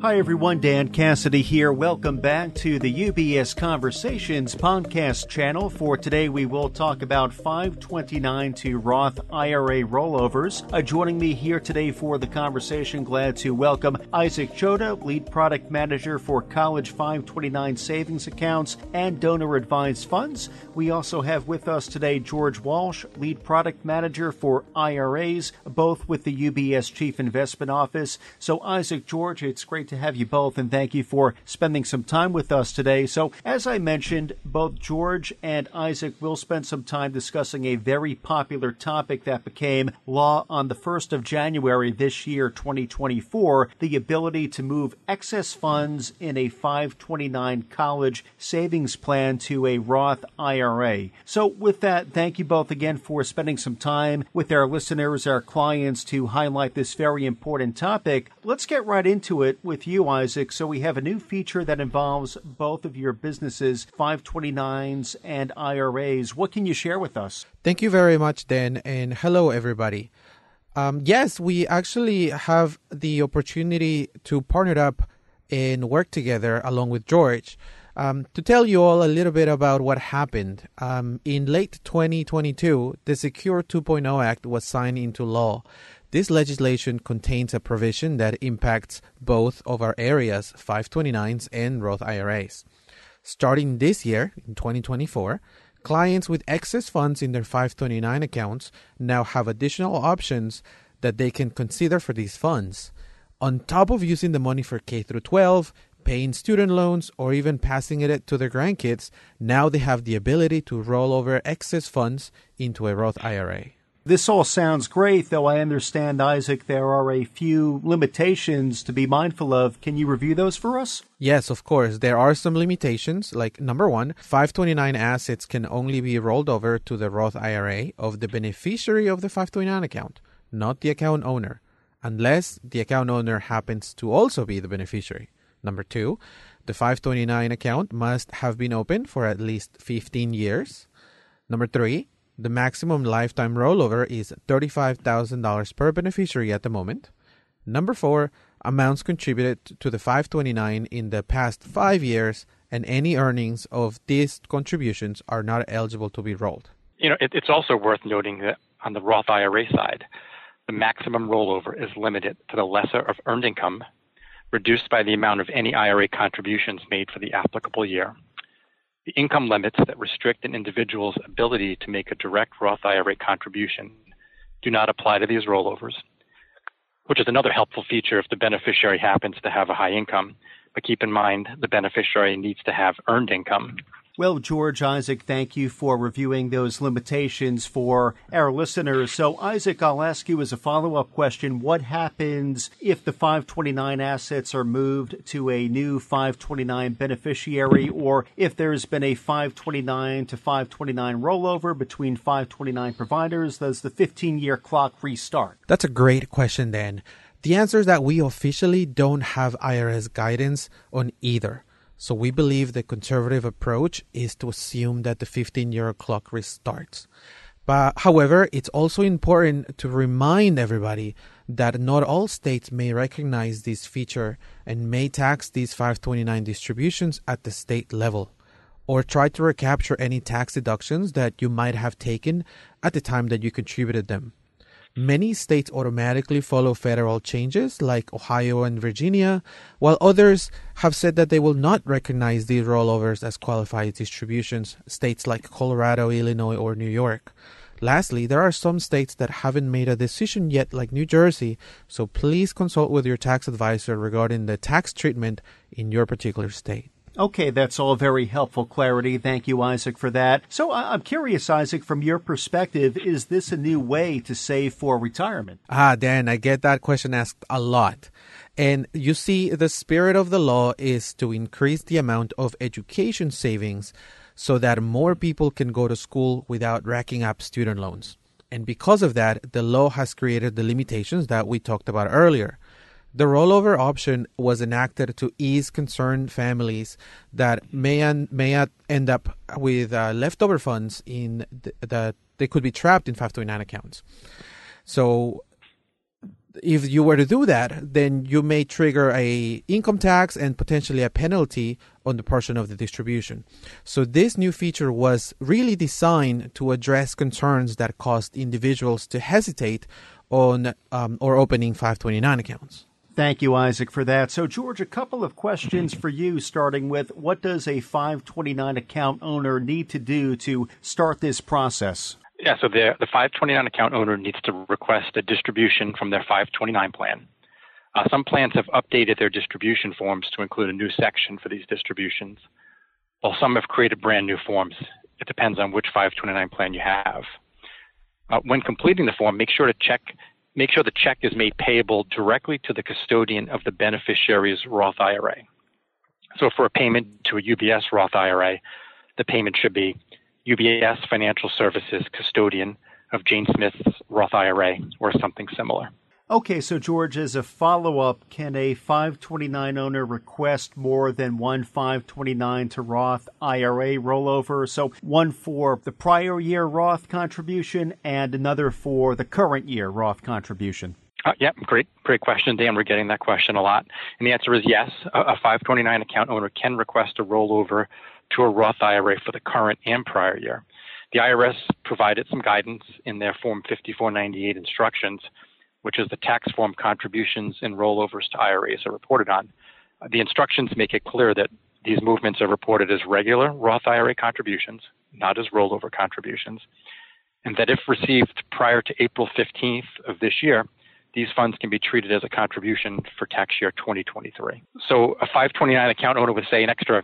Hi everyone, Dan Cassidy here. Welcome back to the UBS Conversations podcast channel. For today, we will talk about 529 to Roth IRA rollovers. Joining me here today for the conversation, glad to welcome Isaac Chota, Lead Product Manager for College 529 Savings Accounts and Donor Advised Funds. We also have with us today George Walsh, Lead Product Manager for IRAs, both with the UBS Chief Investment Office. So Isaac, George, it's great to have you both, and thank you for spending some time with us today. So, as I mentioned, both George and Isaac will spend some time discussing a very popular topic that became law on the 1st of January this year, 2024, the ability to move excess funds in a 529 college savings plan to a Roth IRA. So, with that, thank you both again for spending some time with our listeners, our clients, to highlight this very important topic. Let's get right into it with you, Isaac. So we have a new feature that involves both of your businesses, 529s and IRAs. What can you share with us? Thank you very much, Dan, and hello, everybody. Yes, we actually have the opportunity to partner up and work together along with George to tell you all a little bit about what happened. In late 2022, the Secure 2.0 Act was signed into law. This legislation contains a provision that impacts both of our areas, 529s and Roth IRAs. Starting this year, in 2024, clients with excess funds in their 529 accounts now have additional options that they can consider for these funds. On top of using the money for K through 12, paying student loans, or even passing it to their grandkids, now they have the ability to roll over excess funds into a Roth IRA. This all sounds great, though I understand, Isaac, there are a few limitations to be mindful of. Can you review those for us? Yes, of course. There are some limitations. Like, number one, 529 assets can only be rolled over to the Roth IRA of the beneficiary of the 529 account, not the account owner, unless the account owner happens to also be the beneficiary. Number two, the 529 account must have been open for at least 15 years. Number three, the maximum lifetime rollover is $35,000 per beneficiary at the moment. Number four, amounts contributed to the 529 in the past 5 years, and any earnings of these contributions are not eligible to be rolled. It's also worth noting that on the Roth IRA side, the maximum rollover is limited to the lesser of earned income, reduced by the amount of any IRA contributions made for the applicable year. The income limits that restrict an individual's ability to make a direct Roth IRA contribution do not apply to these rollovers, which is another helpful feature if the beneficiary happens to have a high income. But keep in mind, the beneficiary needs to have earned income. Well, George, Isaac, thank you for reviewing those limitations for our listeners. So, Isaac, I'll ask you as a follow-up question, what happens if the 529 assets are moved to a new 529 beneficiary, or if there's been a 529 to 529 rollover between 529 providers? Does the 15-year clock restart? That's a great question, Dan. The answer is that we officially don't have IRS guidance on either. So we believe the conservative approach is to assume that the 15-year clock restarts. But however, it's also important to remind everybody that not all states may recognize this feature and may tax these 529 distributions at the state level, or try to recapture any tax deductions that you might have taken at the time that you contributed them. Many states automatically follow federal changes like Ohio and Virginia, while others have said that they will not recognize these rollovers as qualified distributions, states like Colorado, Illinois, or New York. Lastly, there are some states that haven't made a decision yet, like New Jersey, so please consult with your tax advisor regarding the tax treatment in your particular state. Okay, that's all very helpful clarity. Thank you, Isaac, for that. So I'm curious, Isaac, from your perspective, is this a new way to save for retirement? Dan, I get that question asked a lot. And you see, the spirit of the law is to increase the amount of education savings so that more people can go to school without racking up student loans. And because of that, the law has created the limitations that we talked about earlier. The rollover option was enacted to ease concerned families that may end up with leftover funds that they could be trapped in 529 accounts. So if you were to do that, then you may trigger a income tax and potentially a penalty on the portion of the distribution. So this new feature was really designed to address concerns that caused individuals to hesitate on or opening 529 accounts. Thank you, Isaac, for that. So, George, a couple of questions for you, starting with what does a 529 account owner need to do to start this process? Yeah, so the 529 account owner needs to request a distribution from their 529 plan. Some plans have updated their distribution forms to include a new section for these distributions, while some have created brand new forms. It depends on which 529 plan you have. When completing the form, make sure the check is made payable directly to the custodian of the beneficiary's Roth IRA. So for a payment to a UBS Roth IRA, the payment should be UBS Financial Services custodian of Jane Smith's Roth IRA or something similar. Okay, so George, as a follow-up, can a 529 owner request more than one 529 to Roth IRA rollover? So one for the prior year Roth contribution and another for the current year Roth contribution. Yeah, great question, Dan. We're getting that question a lot. And the answer is yes. A 529 account owner can request a rollover to a Roth IRA for the current and prior year. The IRS provided some guidance in their Form 5498 instructions, which is the tax form contributions and rollovers to IRAs are reported on. The instructions make it clear that these movements are reported as regular Roth IRA contributions, not as rollover contributions, and that if received prior to April 15th of this year, these funds can be treated as a contribution for tax year 2023. So a 529 account owner would say an extra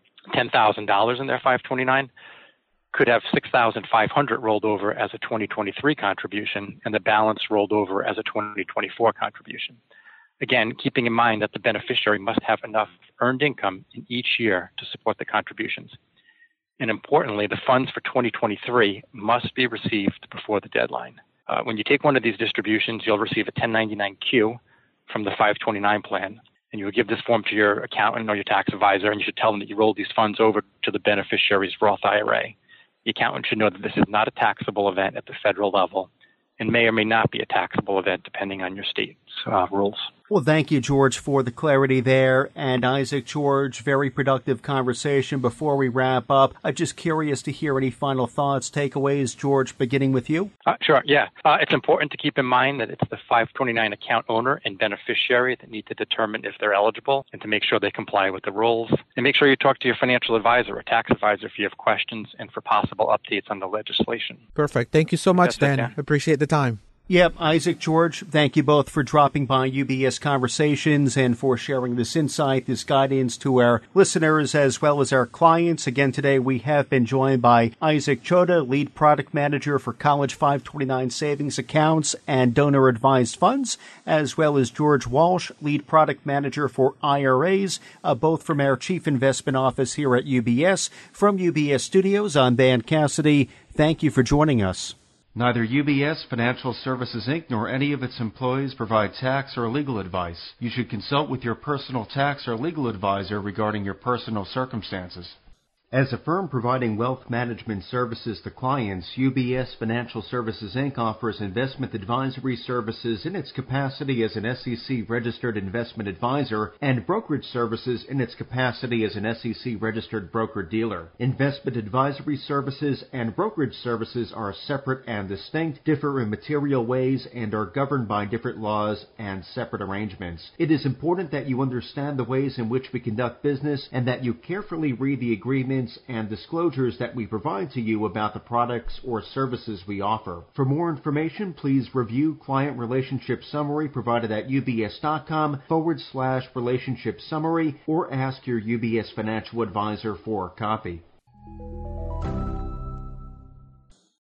$10,000 in their 529 could have $6,500 rolled over as a 2023 contribution and the balance rolled over as a 2024 contribution. Again, keeping in mind that the beneficiary must have enough earned income in each year to support the contributions. And importantly, the funds for 2023 must be received before the deadline. When you take one of these distributions, you'll receive a 1099-Q from the 529 plan, and you will give this form to your accountant or your tax advisor, and you should tell them that you rolled these funds over to the beneficiary's Roth IRA. The accountant should know that this is not a taxable event at the federal level and may or may not be a taxable event depending on your state's rules. Well, thank you, George, for the clarity there. And Isaac, George, very productive conversation. Before we wrap up, I'm just curious to hear any final thoughts, takeaways. George, beginning with you. Sure, yeah. It's important to keep in mind that it's the 529 account owner and beneficiary that need to determine if they're eligible and to make sure they comply with the rules. And make sure you talk to your financial advisor or tax advisor if you have questions and for possible updates on the legislation. Perfect. Thank you so much, Dan. Appreciate the time. Yep, Isaac, George, thank you both for dropping by UBS Conversations and for sharing this insight, this guidance to our listeners as well as our clients. Again, today we have been joined by Isaac Chota, Lead Product Manager for College 529 Savings Accounts and Donor Advised Funds, as well as George Walsh, Lead Product Manager for IRAs, both from our Chief Investment Office here at UBS. From UBS Studios, I'm Dan Cassidy. Thank you for joining us. Neither UBS Financial Services, Inc. nor any of its employees provide tax or legal advice. You should consult with your personal tax or legal advisor regarding your personal circumstances. As a firm providing wealth management services to clients, UBS Financial Services, Inc. offers investment advisory services in its capacity as an SEC-registered investment advisor and brokerage services in its capacity as an SEC-registered broker-dealer. Investment advisory services and brokerage services are separate and distinct, differ in material ways, and are governed by different laws and separate arrangements. It is important that you understand the ways in which we conduct business and that you carefully read the agreements and disclosures that we provide to you about the products or services we offer. For more information, please review Client Relationship Summary provided at ubs.com/relationship summary or ask your UBS financial advisor for a copy.